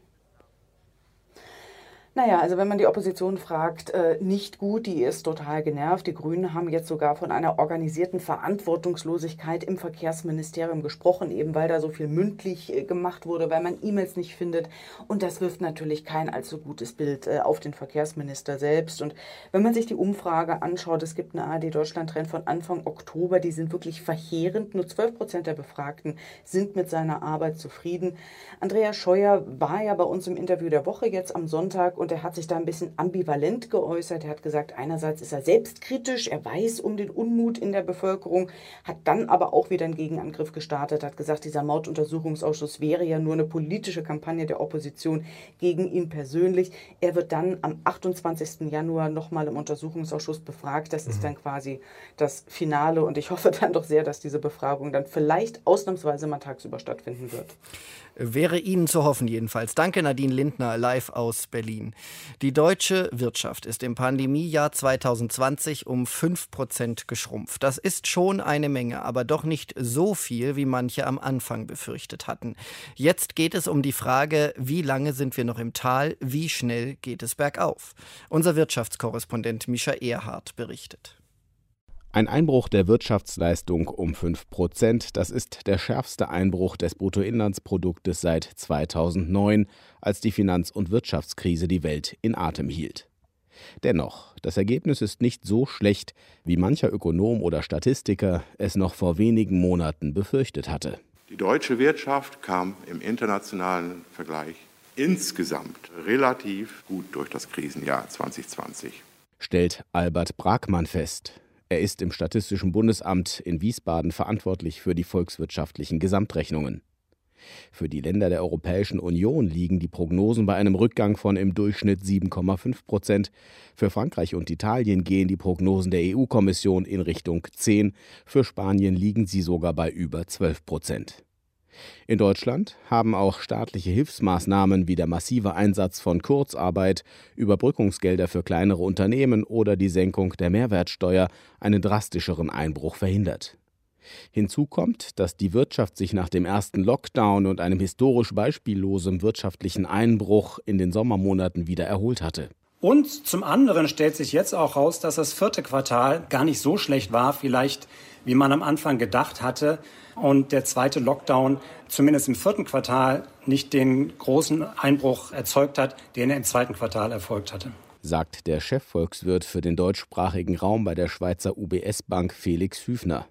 Naja, also wenn man die Opposition fragt, nicht gut, die ist total genervt. Die Grünen haben jetzt sogar von einer organisierten Verantwortungslosigkeit im Verkehrsministerium gesprochen, eben weil da so viel mündlich gemacht wurde, weil man E-Mails nicht findet. Und das wirft natürlich kein allzu gutes Bild auf den Verkehrsminister selbst. Und wenn man sich die Umfrage anschaut, es gibt eine ARD-Deutschland-Trend von Anfang Oktober, die sind wirklich verheerend. Nur 12% der Befragten sind mit seiner Arbeit zufrieden. Andreas Scheuer war ja bei uns im Interview der Woche jetzt am Sonntag und er hat sich da ein bisschen ambivalent geäußert. Er hat gesagt, einerseits ist er selbstkritisch, er weiß um den Unmut in der Bevölkerung, hat dann aber auch wieder einen Gegenangriff gestartet, hat gesagt, dieser Mautuntersuchungsausschuss wäre ja nur eine politische Kampagne der Opposition gegen ihn persönlich. Er wird dann am 28. Januar nochmal im Untersuchungsausschuss befragt. Das ist dann quasi das Finale und ich hoffe dann doch sehr, dass diese Befragung dann vielleicht ausnahmsweise mal tagsüber stattfinden wird. Wäre Ihnen zu hoffen jedenfalls. Danke Nadine Lindner, live aus Berlin. Die deutsche Wirtschaft ist im Pandemiejahr 2020 um 5% geschrumpft. Das ist schon eine Menge, aber doch nicht so viel, wie manche am Anfang befürchtet hatten. Jetzt geht es um die Frage, wie lange sind wir noch im Tal, wie schnell geht es bergauf? Unser Wirtschaftskorrespondent Mischa Erhardt berichtet. Ein Einbruch der Wirtschaftsleistung um 5%, das ist der schärfste Einbruch des Bruttoinlandsproduktes seit 2009, als die Finanz- und Wirtschaftskrise die Welt in Atem hielt. Dennoch, das Ergebnis ist nicht so schlecht, wie mancher Ökonom oder Statistiker es noch vor wenigen Monaten befürchtet hatte. Die deutsche Wirtschaft kam im internationalen Vergleich insgesamt relativ gut durch das Krisenjahr 2020. Stellt Albert Bragmann fest. Er ist im Statistischen Bundesamt in Wiesbaden verantwortlich für die volkswirtschaftlichen Gesamtrechnungen. Für die Länder der Europäischen Union liegen die Prognosen bei einem Rückgang von im Durchschnitt 7,5%. Für Frankreich und Italien gehen die Prognosen der EU-Kommission in Richtung 10%. Für Spanien liegen sie sogar bei über 12%. In Deutschland haben auch staatliche Hilfsmaßnahmen wie der massive Einsatz von Kurzarbeit, Überbrückungsgelder für kleinere Unternehmen oder die Senkung der Mehrwertsteuer einen drastischeren Einbruch verhindert. Hinzu kommt, dass die Wirtschaft sich nach dem ersten Lockdown und einem historisch beispiellosen wirtschaftlichen Einbruch in den Sommermonaten wieder erholt hatte. Und zum anderen stellt sich jetzt auch raus, dass das vierte Quartal gar nicht so schlecht war, vielleicht wie man am Anfang gedacht hatte. Und der zweite Lockdown zumindest im vierten Quartal nicht den großen Einbruch erzeugt hat, den er im zweiten Quartal erfolgt hatte. Sagt der Chefvolkswirt für den deutschsprachigen Raum bei der Schweizer UBS-Bank Felix Hüfner.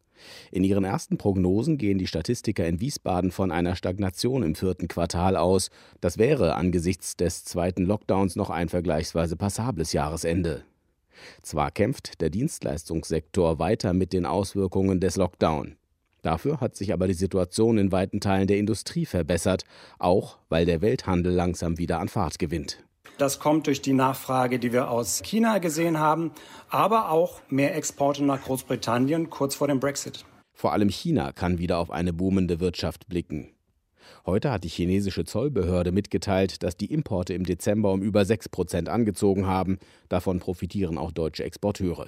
In ihren ersten Prognosen gehen die Statistiker in Wiesbaden von einer Stagnation im vierten Quartal aus. Das wäre angesichts des zweiten Lockdowns noch ein vergleichsweise passables Jahresende. Zwar kämpft der Dienstleistungssektor weiter mit den Auswirkungen des Lockdown. Dafür hat sich aber die Situation in weiten Teilen der Industrie verbessert, auch weil der Welthandel langsam wieder an Fahrt gewinnt. Das kommt durch die Nachfrage, die wir aus China gesehen haben, aber auch mehr Exporte nach Großbritannien kurz vor dem Brexit. Vor allem China kann wieder auf eine boomende Wirtschaft blicken. Heute hat die chinesische Zollbehörde mitgeteilt, dass die Importe im Dezember um über 6% angezogen haben. Davon profitieren auch deutsche Exporteure.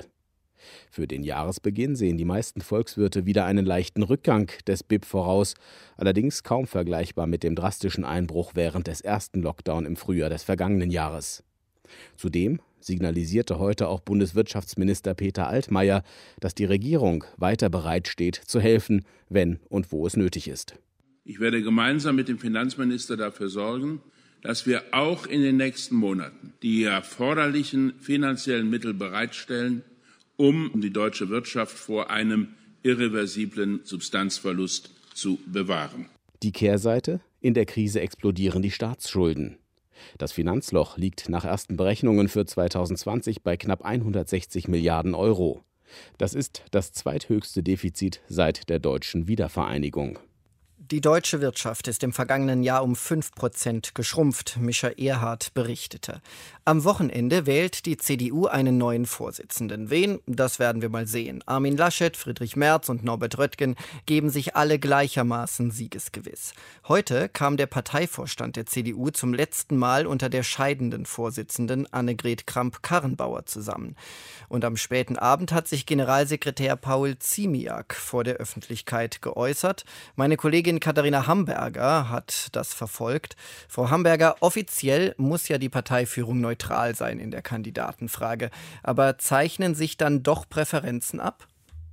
Für den Jahresbeginn sehen die meisten Volkswirte wieder einen leichten Rückgang des BIP voraus, allerdings kaum vergleichbar mit dem drastischen Einbruch während des ersten Lockdown im Frühjahr des vergangenen Jahres. Zudem signalisierte heute auch Bundeswirtschaftsminister Peter Altmaier, dass die Regierung weiter bereit steht, zu helfen, wenn und wo es nötig ist. Ich werde gemeinsam mit dem Finanzminister dafür sorgen, dass wir auch in den nächsten Monaten die erforderlichen finanziellen Mittel bereitstellen, um die deutsche Wirtschaft vor einem irreversiblen Substanzverlust zu bewahren. Die Kehrseite? In der Krise explodieren die Staatsschulden. Das Finanzloch liegt nach ersten Berechnungen für 2020 bei knapp 160 Milliarden Euro. Das ist das zweithöchste Defizit seit der deutschen Wiedervereinigung. Die deutsche Wirtschaft ist im vergangenen Jahr um 5% geschrumpft, Mischa Erhardt berichtete. Am Wochenende wählt die CDU einen neuen Vorsitzenden. Wen? Das werden wir mal sehen. Armin Laschet, Friedrich Merz und Norbert Röttgen geben sich alle gleichermaßen siegesgewiss. Heute kam der Parteivorstand der CDU zum letzten Mal unter der scheidenden Vorsitzenden Annegret Kramp-Karrenbauer zusammen. Und am späten Abend hat sich Generalsekretär Paul Ziemiak vor der Öffentlichkeit geäußert. Meine Kollegin Katharina Hamburger hat das verfolgt. Frau Hamburger, offiziell muss ja die Parteiführung neutral sein in der Kandidatenfrage. Aber zeichnen sich dann doch Präferenzen ab?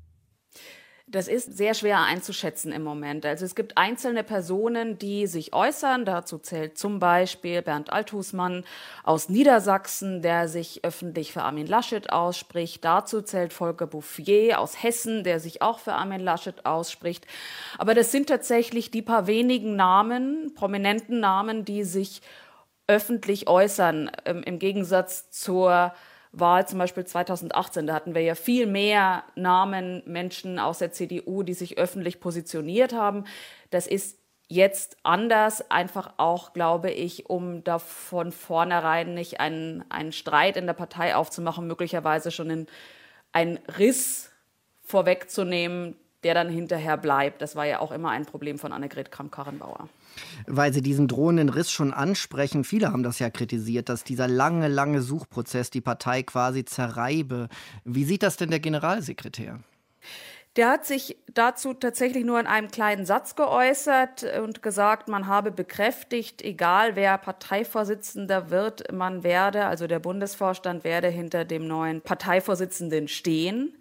Das ist sehr schwer einzuschätzen im Moment. Also es gibt einzelne Personen, die sich äußern. Dazu zählt zum Beispiel Bernd Althusmann aus Niedersachsen, der sich öffentlich für Armin Laschet ausspricht. Dazu zählt Volker Bouffier aus Hessen, der sich auch für Armin Laschet ausspricht. Aber das sind tatsächlich die paar wenigen Namen, prominenten Namen, die sich öffentlich äußern, im Gegensatz zur Wahl zum Beispiel 2018, da hatten wir ja viel mehr Namen, Menschen aus der CDU, die sich öffentlich positioniert haben. Das ist jetzt anders, einfach auch, glaube ich, um da von vornherein nicht einen Streit in der Partei aufzumachen, möglicherweise schon einen Riss vorwegzunehmen, der dann hinterher bleibt. Das war ja auch immer ein Problem von Annegret Kramp-Karrenbauer. Weil Sie diesen drohenden Riss schon ansprechen, viele haben das ja kritisiert, dass dieser lange Suchprozess die Partei quasi zerreibe. Wie sieht das denn der Generalsekretär? Der hat sich dazu tatsächlich nur in einem kleinen Satz geäußert und gesagt, man habe bekräftigt, egal wer Parteivorsitzender wird, man werde, also der Bundesvorstand werde hinter dem neuen Parteivorsitzenden stehen.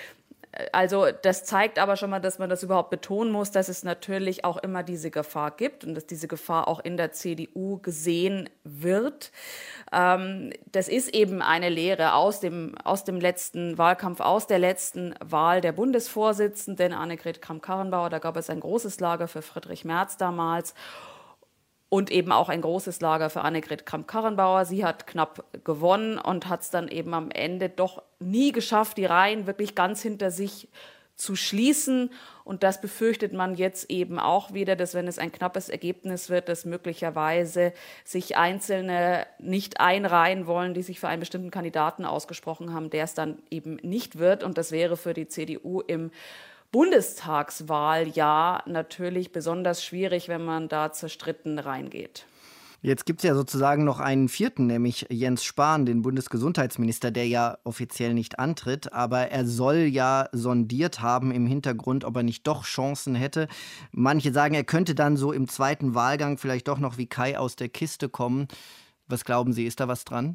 Also das zeigt aber schon mal, dass man das überhaupt betonen muss, dass es natürlich auch immer diese Gefahr gibt und dass diese Gefahr auch in der CDU gesehen wird. Das ist eben eine Lehre aus dem letzten Wahlkampf, aus der letzten Wahl der Bundesvorsitzenden Annegret Kramp-Karrenbauer. Da gab es ein großes Lager für Friedrich Merz damals. Und eben auch ein großes Lager für Annegret Kramp-Karrenbauer. Sie hat knapp gewonnen und hat es dann eben am Ende doch nie geschafft, die Reihen wirklich ganz hinter sich zu schließen. Und das befürchtet man jetzt eben auch wieder, dass wenn es ein knappes Ergebnis wird, dass möglicherweise sich Einzelne nicht einreihen wollen, die sich für einen bestimmten Kandidaten ausgesprochen haben, der es dann eben nicht wird. Und das wäre für die CDU im Bundestagswahljahr natürlich besonders schwierig, wenn man da zerstritten reingeht. Jetzt gibt es ja sozusagen noch einen vierten, nämlich Jens Spahn, den Bundesgesundheitsminister, der ja offiziell nicht antritt, aber er soll ja sondiert haben im Hintergrund, ob er nicht doch Chancen hätte. Manche sagen, er könnte dann so im zweiten Wahlgang vielleicht doch noch wie Kai aus der Kiste kommen. Was glauben Sie, ist da was dran?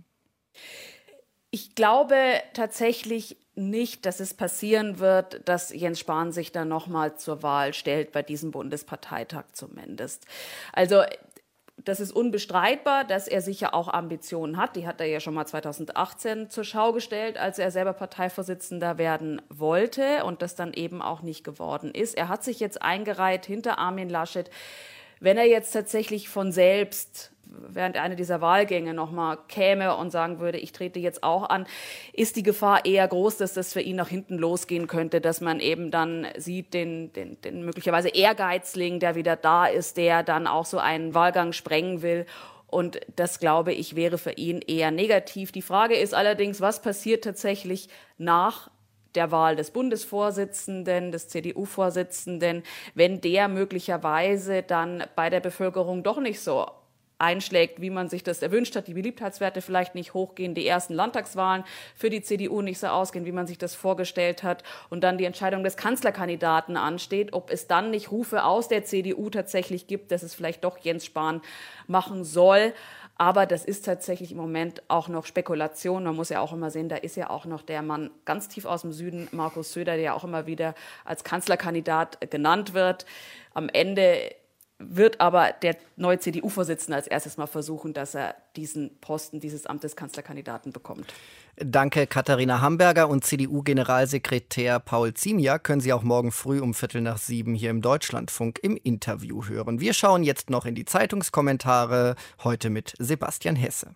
Ich glaube tatsächlich nicht, dass es passieren wird, dass Jens Spahn sich dann nochmal zur Wahl stellt, bei diesem Bundesparteitag zumindest. Also das ist unbestreitbar, dass er sicher auch Ambitionen hat. Die hat er ja schon mal 2018 zur Schau gestellt, als er selber Parteivorsitzender werden wollte und das dann eben auch nicht geworden ist. Er hat sich jetzt eingereiht hinter Armin Laschet. Wenn er jetzt tatsächlich von selbst während einer dieser Wahlgänge nochmal käme und sagen würde, ich trete jetzt auch an, ist die Gefahr eher groß, dass das für ihn nach hinten losgehen könnte, dass man eben dann sieht, den möglicherweise Ehrgeizling, der wieder da ist, der dann auch so einen Wahlgang sprengen will. Und das, glaube ich, wäre für ihn eher negativ. Die Frage ist allerdings, was passiert tatsächlich nach der Wahl des Bundesvorsitzenden, des CDU-Vorsitzenden, wenn der möglicherweise dann bei der Bevölkerung doch nicht so einschlägt, wie man sich das erwünscht hat, die Beliebtheitswerte vielleicht nicht hochgehen, die ersten Landtagswahlen für die CDU nicht so ausgehen, wie man sich das vorgestellt hat und dann die Entscheidung des Kanzlerkandidaten ansteht, ob es dann nicht Rufe aus der CDU tatsächlich gibt, dass es vielleicht doch Jens Spahn machen soll. Aber das ist tatsächlich im Moment auch noch Spekulation. Man muss ja auch immer sehen, da ist ja auch noch der Mann ganz tief aus dem Süden, Markus Söder, der ja auch immer wieder als Kanzlerkandidat genannt wird. Am Ende wird aber der neue CDU-Vorsitzende als erstes mal versuchen, dass er diesen Posten, dieses Amt des Kanzlerkandidaten bekommt. Danke, Katharina Hamburger. Und CDU-Generalsekretär Paul Ziemiak können Sie auch morgen früh um 6:45 hier im Deutschlandfunk im Interview hören. Wir schauen jetzt noch in die Zeitungskommentare, heute mit Sebastian Hesse.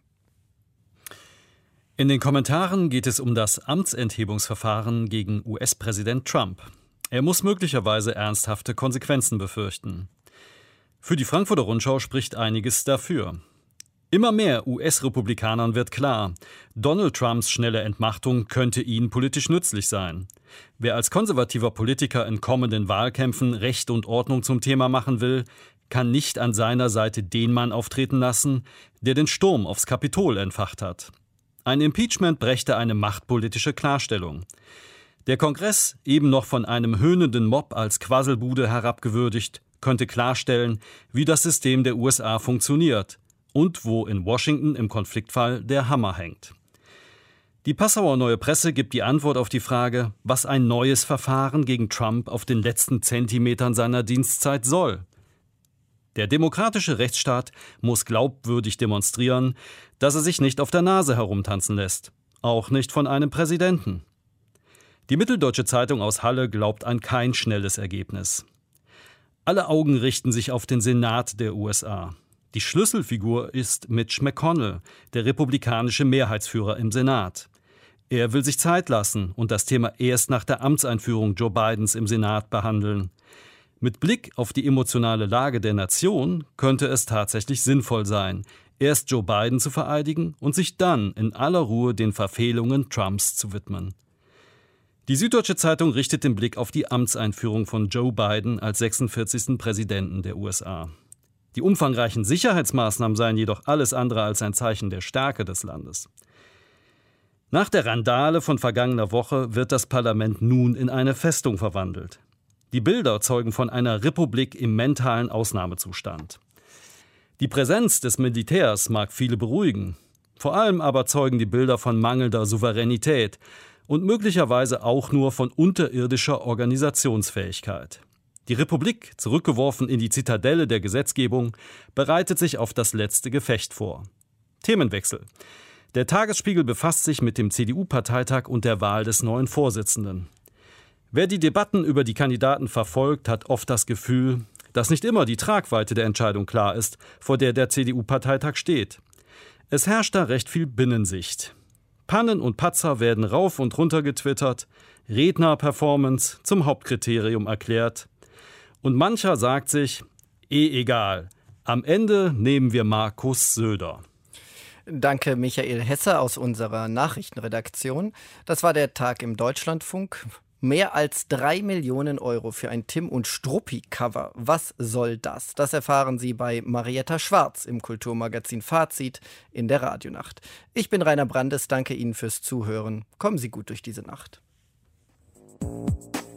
In den Kommentaren geht es um das Amtsenthebungsverfahren gegen US-Präsident Trump. Er muss möglicherweise ernsthafte Konsequenzen befürchten. Für die Frankfurter Rundschau spricht einiges dafür. Immer mehr US-Republikanern wird klar, Donald Trumps schnelle Entmachtung könnte ihnen politisch nützlich sein. Wer als konservativer Politiker in kommenden Wahlkämpfen Recht und Ordnung zum Thema machen will, kann nicht an seiner Seite den Mann auftreten lassen, der den Sturm aufs Kapitol entfacht hat. Ein Impeachment brächte eine machtpolitische Klarstellung. Der Kongress, eben noch von einem höhnenden Mob als Quasselbude herabgewürdigt, könnte klarstellen, wie das System der USA funktioniert und wo in Washington im Konfliktfall der Hammer hängt. Die Passauer Neue Presse gibt die Antwort auf die Frage, was ein neues Verfahren gegen Trump auf den letzten Zentimetern seiner Dienstzeit soll. Der demokratische Rechtsstaat muss glaubwürdig demonstrieren, dass er sich nicht auf der Nase herumtanzen lässt, auch nicht von einem Präsidenten. Die Mitteldeutsche Zeitung aus Halle glaubt an kein schnelles Ergebnis. Alle Augen richten sich auf den Senat der USA. Die Schlüsselfigur ist Mitch McConnell, der republikanische Mehrheitsführer im Senat. Er will sich Zeit lassen und das Thema erst nach der Amtseinführung Joe Bidens im Senat behandeln. Mit Blick auf die emotionale Lage der Nation könnte es tatsächlich sinnvoll sein, erst Joe Biden zu vereidigen und sich dann in aller Ruhe den Verfehlungen Trumps zu widmen. Die Süddeutsche Zeitung richtet den Blick auf die Amtseinführung von Joe Biden als 46. Präsidenten der USA. Die umfangreichen Sicherheitsmaßnahmen seien jedoch alles andere als ein Zeichen der Stärke des Landes. Nach der Randale von vergangener Woche wird das Parlament nun in eine Festung verwandelt. Die Bilder zeugen von einer Republik im mentalen Ausnahmezustand. Die Präsenz des Militärs mag viele beruhigen. Vor allem aber zeugen die Bilder von mangelnder Souveränität und möglicherweise auch nur von unterirdischer Organisationsfähigkeit. Die Republik, zurückgeworfen in die Zitadelle der Gesetzgebung, bereitet sich auf das letzte Gefecht vor. Themenwechsel. Der Tagesspiegel befasst sich mit dem CDU-Parteitag und der Wahl des neuen Vorsitzenden. Wer die Debatten über die Kandidaten verfolgt, hat oft das Gefühl, dass nicht immer die Tragweite der Entscheidung klar ist, vor der der CDU-Parteitag steht. Es herrscht da recht viel Binnensicht. Pannen und Patzer werden rauf und runter getwittert, Redner-Performance zum Hauptkriterium erklärt. Und mancher sagt sich, egal, am Ende nehmen wir Markus Söder. Danke Michael Hesse aus unserer Nachrichtenredaktion. Das war der Tag im Deutschlandfunk. Mehr als 3 Millionen Euro für ein Tim und Struppi-Cover. Was soll das? Das erfahren Sie bei Marietta Schwarz im Kulturmagazin Fazit in der Radionacht. Ich bin Rainer Brandes, danke Ihnen fürs Zuhören. Kommen Sie gut durch diese Nacht.